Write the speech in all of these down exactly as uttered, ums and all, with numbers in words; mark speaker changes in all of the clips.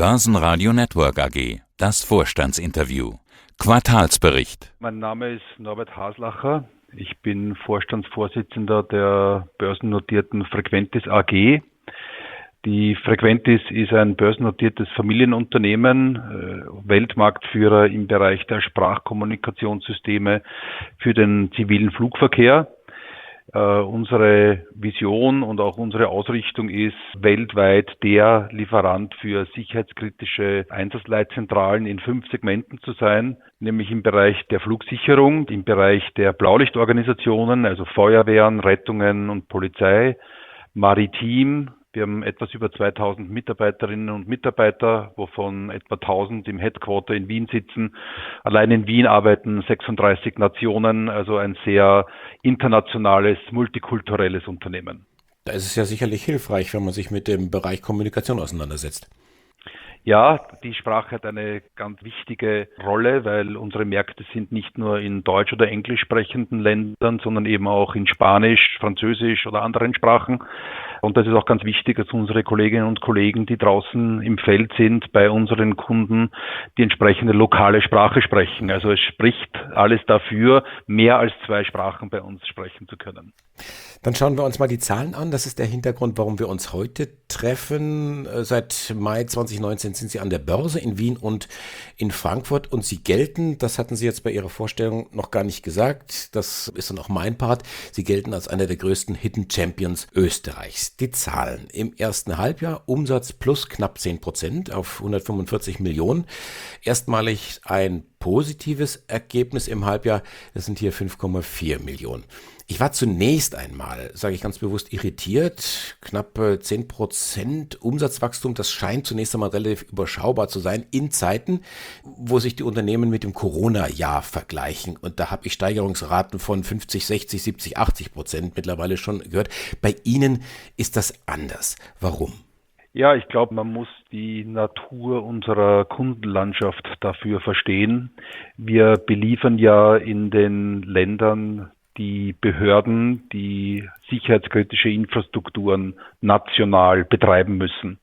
Speaker 1: Börsenradio Network A G. Das Vorstandsinterview. Quartalsbericht.
Speaker 2: Mein Name ist Norbert Haslacher. Ich bin Vorstandsvorsitzender der börsennotierten Frequentis A G. Die Frequentis ist ein börsennotiertes Familienunternehmen, äh, Weltmarktführer im Bereich der Sprachkommunikationssysteme für den zivilen Flugverkehr. Äh, unsere Vision und auch unsere Ausrichtung ist, weltweit der Lieferant für sicherheitskritische Einsatzleitzentralen in fünf Segmenten zu sein, nämlich im Bereich der Flugsicherung, im Bereich der Blaulichtorganisationen, also Feuerwehren, Rettungen und Polizei, maritim. Wir haben etwas über zweitausend Mitarbeiterinnen und Mitarbeiter, wovon etwa tausend im Headquarter in Wien sitzen. Allein in Wien arbeiten sechsunddreißig Nationen, also ein sehr internationales, multikulturelles Unternehmen.
Speaker 3: Da ist es ja sicherlich hilfreich, wenn man sich mit dem Bereich Kommunikation auseinandersetzt.
Speaker 2: Ja, die Sprache hat eine ganz wichtige Rolle, weil unsere Märkte sind nicht nur in deutsch- oder englisch sprechenden Ländern, sondern eben auch in Spanisch, Französisch oder anderen Sprachen. Und das ist auch ganz wichtig, dass unsere Kolleginnen und Kollegen, die draußen im Feld sind, bei unseren Kunden die entsprechende lokale Sprache sprechen. Also es spricht alles dafür, mehr als zwei Sprachen bei uns sprechen zu können.
Speaker 3: Dann schauen wir uns mal die Zahlen an. Das ist der Hintergrund, warum wir uns heute treffen. Seit Mai zwanzig neunzehn sind Sie an der Börse in Wien und in Frankfurt und Sie gelten, das hatten Sie jetzt bei Ihrer Vorstellung noch gar nicht gesagt, das ist dann auch mein Part, Sie gelten als einer der größten Hidden Champions Österreichs. Die Zahlen im ersten Halbjahr, Umsatz plus knapp zehn Prozent auf hundertfünfundvierzig Millionen. Erstmalig ein positives Ergebnis im Halbjahr, das sind hier fünf Komma vier Millionen. Ich war zunächst einmal, sage ich ganz bewusst, irritiert. Knapp zehn Prozent Umsatzwachstum, das scheint zunächst einmal relativ überschaubar zu sein in Zeiten, wo sich die Unternehmen mit dem Corona-Jahr vergleichen. Und da habe ich Steigerungsraten von fünfzig, sechzig, siebzig, achtzig Prozent mittlerweile schon gehört. Bei Ihnen ist das anders. Warum?
Speaker 2: Ja, ich glaube, man muss die Natur unserer Kundenlandschaft dafür verstehen. Wir beliefern ja in den Ländern die Behörden, die sicherheitskritische Infrastrukturen national betreiben müssen.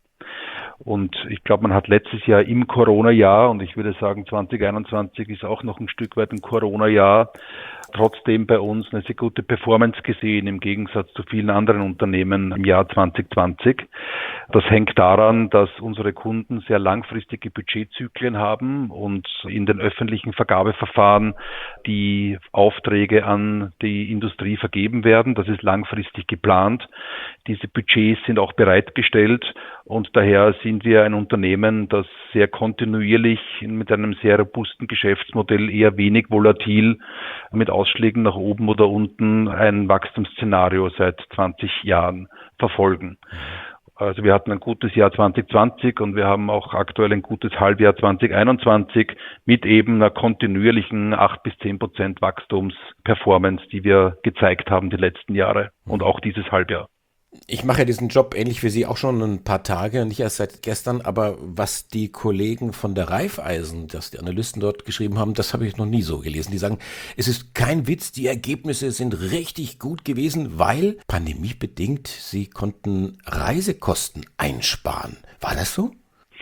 Speaker 2: Und ich glaube, man hat letztes Jahr im Corona-Jahr, und ich würde sagen zwanzig einundzwanzig ist auch noch ein Stück weit ein Corona-Jahr, trotzdem bei uns eine sehr gute Performance gesehen, im Gegensatz zu vielen anderen Unternehmen im Jahr zwanzig zwanzig. Das hängt daran, dass unsere Kunden sehr langfristige Budgetzyklen haben und in den öffentlichen Vergabeverfahren die Aufträge an die Industrie vergeben werden. Das ist langfristig geplant. Diese Budgets sind auch bereitgestellt und daher sind wir ein Unternehmen, das sehr kontinuierlich mit einem sehr robusten Geschäftsmodell, eher wenig volatil, mit Ausschlägen nach oben oder unten ein Wachstumsszenario seit zwanzig Jahren verfolgen. Also wir hatten ein gutes Jahr zwanzig zwanzig und wir haben auch aktuell ein gutes Halbjahr zwanzig einundzwanzig mit eben einer kontinuierlichen acht bis zehn Prozent Wachstumsperformance, die wir gezeigt haben die letzten Jahre und auch dieses Halbjahr.
Speaker 3: Ich mache ja diesen Job ähnlich wie Sie auch schon ein paar Tage, nicht erst seit gestern, aber was die Kollegen von der Raiffeisen, dass die Analysten dort geschrieben haben, das habe ich noch nie so gelesen. Die sagen, es ist kein Witz, die Ergebnisse sind richtig gut gewesen, weil pandemiebedingt sie konnten Reisekosten einsparen. War das so?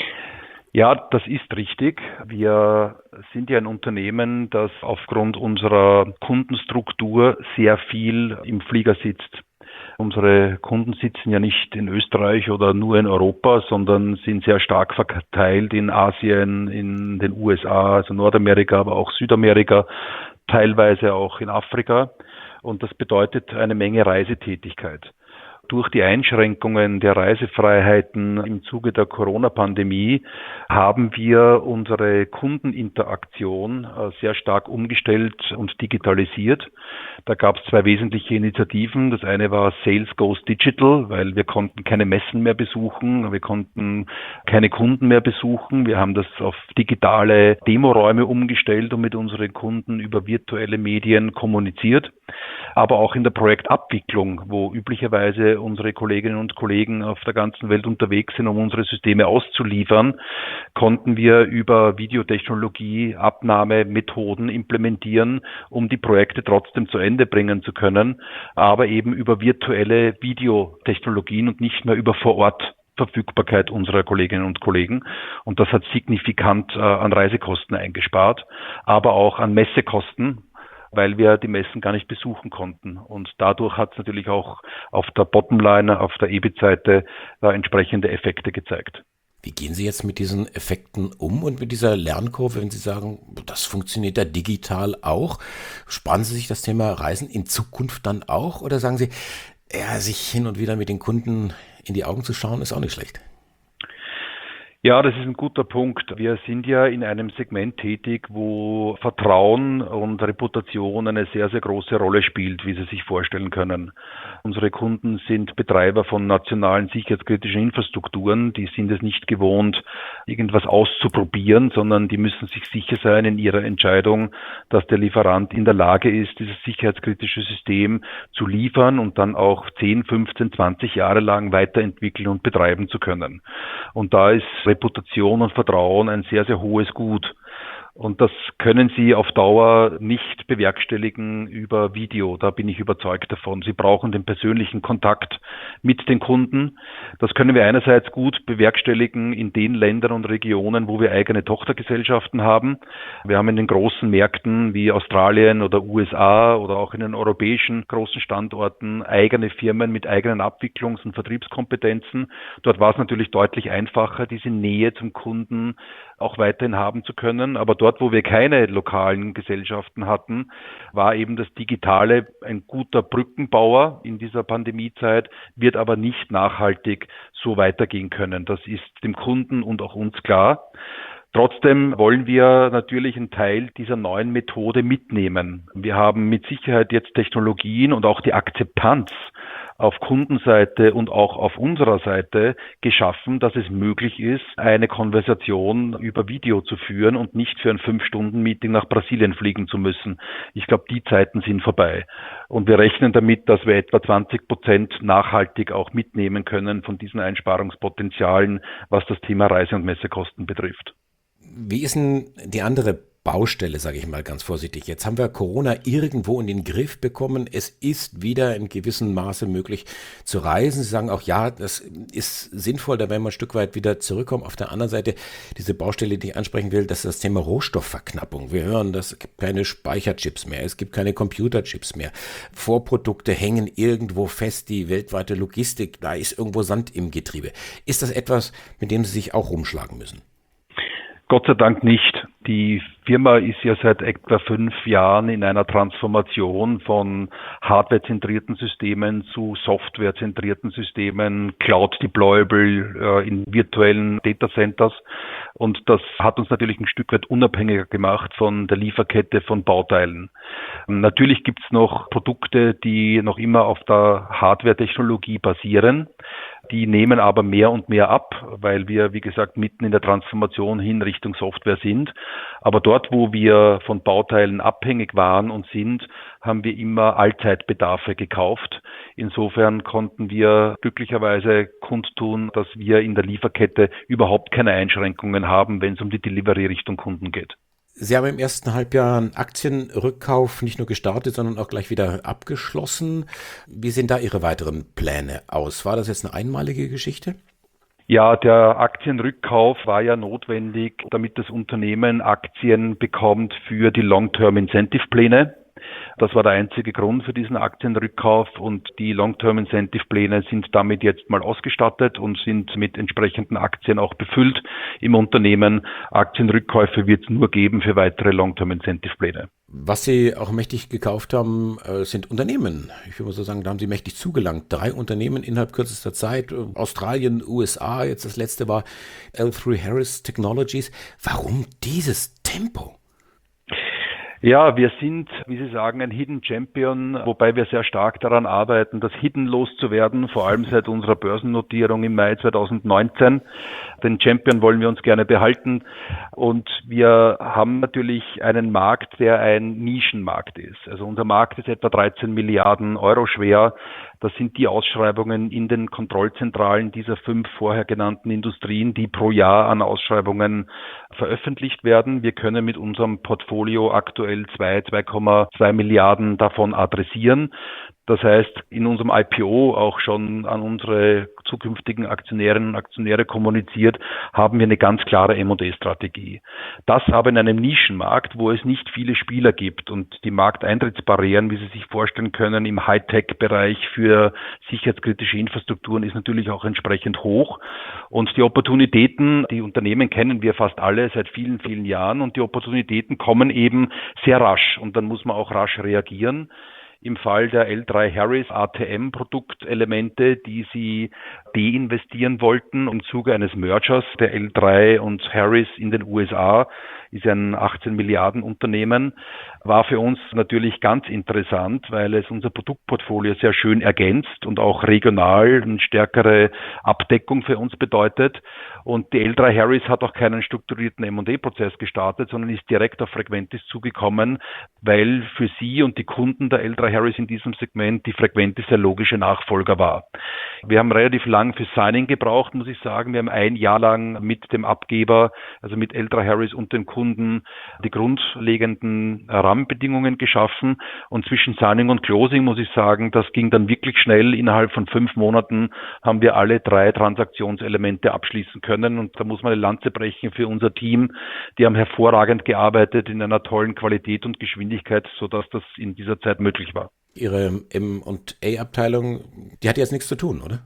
Speaker 2: Ja, das ist richtig. Wir sind ja ein Unternehmen, das aufgrund unserer Kundenstruktur sehr viel im Flieger sitzt. Unsere Kunden sitzen ja nicht in Österreich oder nur in Europa, sondern sind sehr stark verteilt in Asien, in den U S A, also Nordamerika, aber auch Südamerika, teilweise auch in Afrika. Und das bedeutet eine Menge Reisetätigkeit. Durch die Einschränkungen der Reisefreiheiten im Zuge der Corona-Pandemie haben wir unsere Kundeninteraktion sehr stark umgestellt und digitalisiert. Da gab es zwei wesentliche Initiativen. Das eine war Sales Goes Digital, weil wir konnten keine Messen mehr besuchen, wir konnten keine Kunden mehr besuchen. Wir haben das auf digitale Demoräume umgestellt und mit unseren Kunden über virtuelle Medien kommuniziert. Aber auch in der Projektabwicklung, wo üblicherweise unsere Kolleginnen und Kollegen auf der ganzen Welt unterwegs sind, um unsere Systeme auszuliefern, konnten wir über Videotechnologie Abnahmemethoden implementieren, um die Projekte trotzdem zu Ende bringen zu können, aber eben über virtuelle Videotechnologien und nicht mehr über vor Ort Verfügbarkeit unserer Kolleginnen und Kollegen. Und das hat signifikant äh, an Reisekosten eingespart, aber auch an Messekosten, weil wir die Messen gar nicht besuchen konnten. Und dadurch hat es natürlich auch auf der Bottomline, auf der E B I T-Seite da entsprechende Effekte gezeigt.
Speaker 3: Wie gehen Sie jetzt mit diesen Effekten um und mit dieser Lernkurve, wenn Sie sagen, das funktioniert ja digital auch? Sparen Sie sich das Thema Reisen in Zukunft dann auch? Oder sagen Sie, ja, sich hin und wieder mit den Kunden in die Augen zu schauen, ist auch nicht schlecht?
Speaker 2: Ja, das ist ein guter Punkt. Wir sind ja in einem Segment tätig, wo Vertrauen und Reputation eine sehr, sehr große Rolle spielt, wie Sie sich vorstellen können. Unsere Kunden sind Betreiber von nationalen sicherheitskritischen Infrastrukturen. Die sind es nicht gewohnt, irgendwas auszuprobieren, sondern die müssen sich sicher sein in ihrer Entscheidung, dass der Lieferant in der Lage ist, dieses sicherheitskritische System zu liefern und dann auch zehn, fünfzehn, zwanzig Jahre lang weiterentwickeln und betreiben zu können. Und da ist Reputation und Vertrauen ein sehr, sehr hohes Gut. Und das können Sie auf Dauer nicht bewerkstelligen über Video. Da bin ich überzeugt davon. Sie brauchen den persönlichen Kontakt mit den Kunden. Das können wir einerseits gut bewerkstelligen in den Ländern und Regionen, wo wir eigene Tochtergesellschaften haben. Wir haben in den großen Märkten wie Australien oder U S A oder auch in den europäischen großen Standorten eigene Firmen mit eigenen Abwicklungs- und Vertriebskompetenzen. Dort war es natürlich deutlich einfacher, diese Nähe zum Kunden auch weiterhin haben zu können. Aber dort, wo wir keine lokalen Gesellschaften hatten, war eben das Digitale ein guter Brückenbauer in dieser Pandemiezeit, wird aber nicht nachhaltig so weitergehen können. Das ist dem Kunden und auch uns klar. Trotzdem wollen wir natürlich einen Teil dieser neuen Methode mitnehmen. Wir haben mit Sicherheit jetzt Technologien und auch die Akzeptanz auf Kundenseite und auch auf unserer Seite geschaffen, dass es möglich ist, eine Konversation über Video zu führen und nicht für ein Fünf-Stunden-Meeting nach Brasilien fliegen zu müssen. Ich glaube, die Zeiten sind vorbei. Und wir rechnen damit, dass wir etwa zwanzig Prozent nachhaltig auch mitnehmen können von diesen Einsparungspotenzialen, was das Thema Reise- und Messekosten betrifft.
Speaker 3: Wie ist denn die andere Baustelle, sage ich mal ganz vorsichtig? Jetzt haben wir Corona irgendwo in den Griff bekommen. Es ist wieder in gewissem Maße möglich zu reisen. Sie sagen auch, ja, das ist sinnvoll, da werden wir ein Stück weit wieder zurückkommen. Auf der anderen Seite, diese Baustelle, die ich ansprechen will, das ist das Thema Rohstoffverknappung. Wir hören, es gibt keine Speicherchips mehr, es gibt keine Computerchips mehr. Vorprodukte hängen irgendwo fest, die weltweite Logistik, da ist irgendwo Sand im Getriebe. Ist das etwas, mit dem Sie sich auch rumschlagen müssen?
Speaker 2: Gott sei Dank nicht. Die Firma ist ja seit etwa fünf Jahren in einer Transformation von hardwarezentrierten Systemen zu softwarezentrierten Systemen, Cloud-Deployable äh, in virtuellen Datacenters. Und das hat uns natürlich ein Stück weit unabhängiger gemacht von der Lieferkette von Bauteilen. Natürlich gibt es noch Produkte, die noch immer auf der Hardware-Technologie basieren. Die nehmen aber mehr und mehr ab, weil wir, wie gesagt, mitten in der Transformation hin Richtung Software sind. Aber dort, wo wir von Bauteilen abhängig waren und sind, haben wir immer Allzeitbedarfe gekauft. Insofern konnten wir glücklicherweise kundtun, dass wir in der Lieferkette überhaupt keine Einschränkungen haben, wenn es um die Delivery Richtung Kunden geht.
Speaker 3: Sie haben im ersten Halbjahr einen Aktienrückkauf nicht nur gestartet, sondern auch gleich wieder abgeschlossen. Wie sehen da Ihre weiteren Pläne aus? War das jetzt eine einmalige Geschichte?
Speaker 2: Ja, der Aktienrückkauf war ja notwendig, damit das Unternehmen Aktien bekommt für die Long-Term Incentive Pläne. Das war der einzige Grund für diesen Aktienrückkauf und die Long-Term Incentive Pläne sind damit jetzt mal ausgestattet und sind mit entsprechenden Aktien auch befüllt im Unternehmen. Aktienrückkäufe wird es nur geben für weitere Long-Term Incentive Pläne.
Speaker 3: Was Sie auch mächtig gekauft haben, sind Unternehmen. Ich würde mal so sagen, da haben Sie mächtig zugelangt. Drei Unternehmen innerhalb kürzester Zeit. Australien, U S A, jetzt das letzte war L drei Harris Technologies. Warum dieses Tempo?
Speaker 2: Ja, wir sind, wie Sie sagen, ein Hidden Champion, wobei wir sehr stark daran arbeiten, das Hidden loszuwerden, vor allem seit unserer Börsennotierung im Mai zweitausendneunzehn. Den Champion wollen wir uns gerne behalten und wir haben natürlich einen Markt, der ein Nischenmarkt ist. Also unser Markt ist etwa dreizehn Milliarden Euro schwer. Das sind die Ausschreibungen in den Kontrollzentralen dieser fünf vorher genannten Industrien, die pro Jahr an Ausschreibungen veröffentlicht werden. Wir können mit unserem Portfolio aktuell zwei, zwei Komma zwei Milliarden davon adressieren. Das heißt, in unserem I P O auch schon an unsere zukünftigen Aktionärinnen und Aktionäre kommuniziert, haben wir eine ganz klare M und A-Strategie. Das aber in einem Nischenmarkt, wo es nicht viele Spieler gibt und die Markteintrittsbarrieren, wie Sie sich vorstellen können, im Hightech-Bereich für sicherheitskritische Infrastrukturen ist natürlich auch entsprechend hoch. Und die Opportunitäten, die Unternehmen kennen wir fast alle seit vielen, vielen Jahren und die Opportunitäten kommen eben sehr rasch und dann muss man auch rasch reagieren. Im Fall der L drei Harris A T M-Produktelemente, die sie deinvestieren wollten im Zuge eines Mergers der L drei und Harris in den U S A, ist ein achtzehn Milliarden Unternehmen, war für uns natürlich ganz interessant, weil es unser Produktportfolio sehr schön ergänzt und auch regional eine stärkere Abdeckung für uns bedeutet. Und die L drei Harris hat auch keinen strukturierten M und A-Prozess gestartet, sondern ist direkt auf Frequentis zugekommen, weil für sie und die Kunden der L drei Harris in diesem Segment die Frequentis der logische Nachfolger war. Wir haben relativ lang für Signing gebraucht, muss ich sagen. Wir haben ein Jahr lang mit dem Abgeber, also mit L drei Harris und den Kunden, die grundlegenden Rahmenbedingungen geschaffen. Und zwischen Signing und Closing, muss ich sagen, das ging dann wirklich schnell. Innerhalb von fünf Monaten haben wir alle drei Transaktionselemente abschließen können. Und da muss man eine Lanze brechen für unser Team. Die haben hervorragend gearbeitet in einer tollen Qualität und Geschwindigkeit, sodass das in dieser Zeit möglich war.
Speaker 3: Ihre M und A-Abteilung, die hat jetzt nichts zu tun, oder?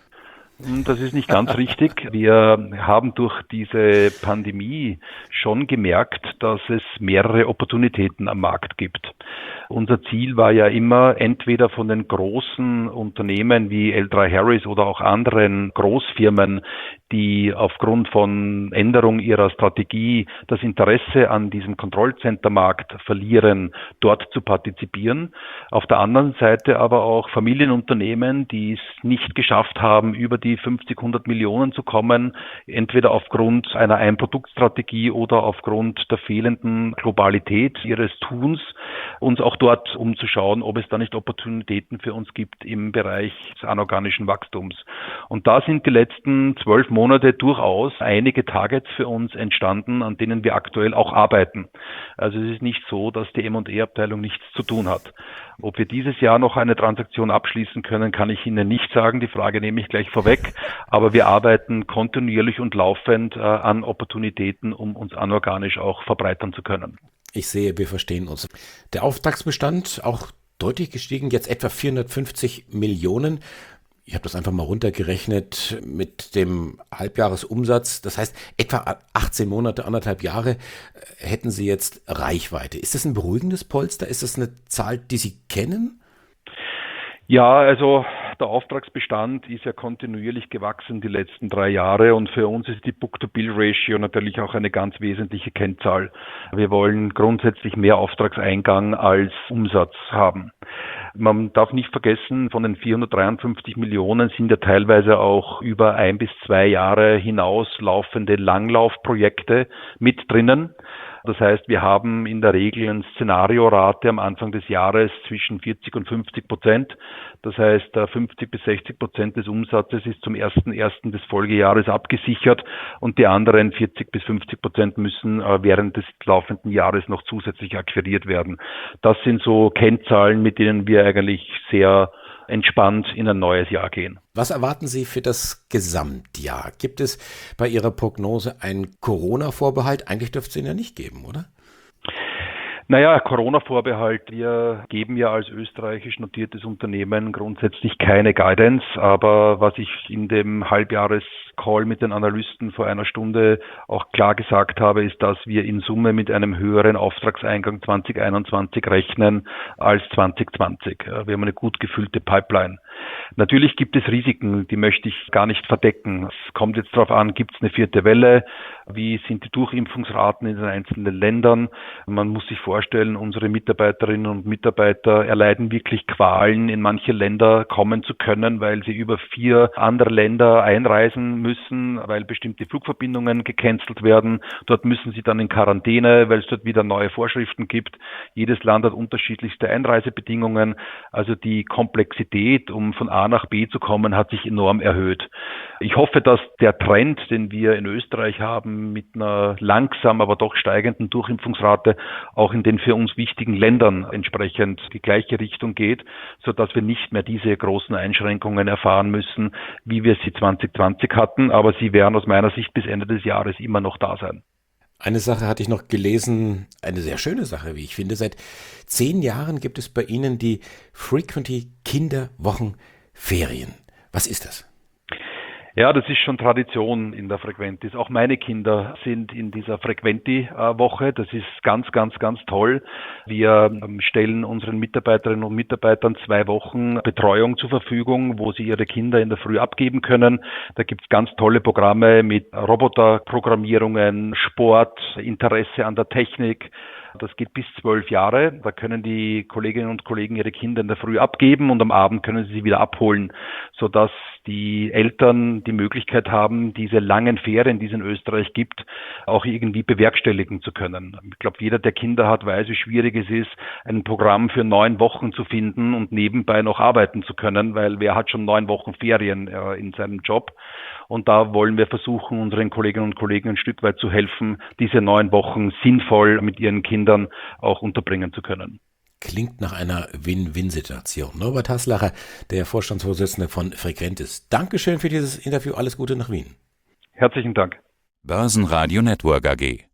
Speaker 2: Das ist nicht ganz richtig. Wir haben durch diese Pandemie schon gemerkt, dass es mehrere Opportunitäten am Markt gibt. Unser Ziel war ja immer, entweder von den großen Unternehmen wie L drei Harris oder auch anderen Großfirmen, die aufgrund von Änderung ihrer Strategie das Interesse an diesem Kontrollcentermarkt verlieren, dort zu partizipieren. Auf der anderen Seite aber auch Familienunternehmen, die es nicht geschafft haben, über die fünfzig, hundert Millionen zu kommen, entweder aufgrund einer Ein-Produkt-Strategie oder aufgrund der fehlenden Globalität ihres Tuns, uns auch dort umzuschauen, ob es da nicht Opportunitäten für uns gibt im Bereich des anorganischen Wachstums. Und da sind die letzten zwölf Monate durchaus einige Targets für uns entstanden, an denen wir aktuell auch arbeiten. Also es ist nicht so, dass die M und A-Abteilung nichts zu tun hat. Ob wir dieses Jahr noch eine Transaktion abschließen können, kann ich Ihnen nicht sagen. Die Frage nehme ich gleich vorweg. Aber wir arbeiten kontinuierlich und laufend äh, an Opportunitäten, um uns anorganisch auch verbreitern zu können.
Speaker 3: Ich sehe, wir verstehen uns. Der Auftragsbestand auch deutlich gestiegen, jetzt etwa vierhundertfünfzig Millionen. Ich habe das einfach mal runtergerechnet mit dem Halbjahresumsatz. Das heißt, etwa achtzehn Monate, anderthalb Jahre hätten Sie jetzt Reichweite. Ist das ein beruhigendes Polster? Ist das eine Zahl, die Sie kennen?
Speaker 2: Ja, also der Auftragsbestand ist ja kontinuierlich gewachsen die letzten drei Jahre und für uns ist die Book-to-Bill-Ratio natürlich auch eine ganz wesentliche Kennzahl. Wir wollen grundsätzlich mehr Auftragseingang als Umsatz haben. Man darf nicht vergessen, von den vierhundertdreiundfünfzig Millionen sind ja teilweise auch über ein bis zwei Jahre hinaus laufende Langlaufprojekte mit drinnen. Das heißt, wir haben in der Regel eine Szenariorate am Anfang des Jahres zwischen vierzig und fünfzig Prozent. Das heißt, fünfzig bis sechzig Prozent des Umsatzes ist zum ersten ersten des Folgejahres abgesichert und die anderen vierzig bis fünfzig Prozent müssen während des laufenden Jahres noch zusätzlich akquiriert werden. Das sind so Kennzahlen, mit denen wir eigentlich sehr entspannt in ein neues Jahr gehen.
Speaker 3: Was erwarten Sie für das Gesamtjahr? Gibt es bei Ihrer Prognose einen Corona-Vorbehalt? Eigentlich dürfte es ihn ja nicht geben, oder?
Speaker 2: Naja, Corona-Vorbehalt. Wir geben ja als österreichisch notiertes Unternehmen grundsätzlich keine Guidance, aber was ich in dem Halbjahrescall mit den Analysten vor einer Stunde auch klar gesagt habe, ist, dass wir in Summe mit einem höheren Auftragseingang zwanzig einundzwanzig rechnen als zwanzig zwanzig. Wir haben eine gut gefüllte Pipeline. Natürlich gibt es Risiken, die möchte ich gar nicht verdecken. Es kommt jetzt darauf an, gibt es eine vierte Welle? Wie sind die Durchimpfungsraten in den einzelnen Ländern? Man muss sich vorstellen, unsere Mitarbeiterinnen und Mitarbeiter erleiden wirklich Qualen, in manche Länder kommen zu können, weil sie über vier andere Länder einreisen müssen, weil bestimmte Flugverbindungen gecancelt werden. Dort müssen sie dann in Quarantäne, weil es dort wieder neue Vorschriften gibt. Jedes Land hat unterschiedlichste Einreisebedingungen. Also die Komplexität, um von A nach B zu kommen, hat sich enorm erhöht. Ich hoffe, dass der Trend, den wir in Österreich haben, mit einer langsam, aber doch steigenden Durchimpfungsrate auch in den für uns wichtigen Ländern entsprechend die gleiche Richtung geht, sodass wir nicht mehr diese großen Einschränkungen erfahren müssen, wie wir sie zwanzig zwanzig hatten. Aber sie werden aus meiner Sicht bis Ende des Jahres immer noch da sein.
Speaker 3: Eine Sache hatte ich noch gelesen, eine sehr schöne Sache, wie ich finde. Seit zehn Jahren gibt es bei Ihnen die Frequenty Kinderwochenferien. Was ist das?
Speaker 2: Ja, das ist schon Tradition in der Frequentis. Auch meine Kinder sind in dieser Frequenty-Woche. Das ist ganz, ganz, ganz toll. Wir stellen unseren Mitarbeiterinnen und Mitarbeitern zwei Wochen Betreuung zur Verfügung, wo sie ihre Kinder in der Früh abgeben können. Da gibt es ganz tolle Programme mit Roboterprogrammierungen, Sport, Interesse an der Technik. Das geht bis zwölf Jahre. Da können die Kolleginnen und Kollegen ihre Kinder in der Früh abgeben und am Abend können sie sie wieder abholen, sodass die Eltern die Möglichkeit haben, diese langen Ferien, die es in Österreich gibt, auch irgendwie bewerkstelligen zu können. Ich glaube, jeder, der Kinder hat, weiß, wie schwierig es ist, ein Programm für neun Wochen zu finden und nebenbei noch arbeiten zu können, weil wer hat schon neun Wochen Ferien äh, in seinem Job? Und da wollen wir versuchen, unseren Kolleginnen und Kollegen ein Stück weit zu helfen, diese neun Wochen sinnvoll mit ihren Kindern auch unterbringen zu können.
Speaker 3: Klingt nach einer Win-Win-Situation. Norbert Haslacher, der Vorstandsvorsitzende von Frequentis. Dankeschön für dieses Interview. Alles Gute nach Wien.
Speaker 2: Herzlichen Dank.
Speaker 1: Börsenradio Network A G.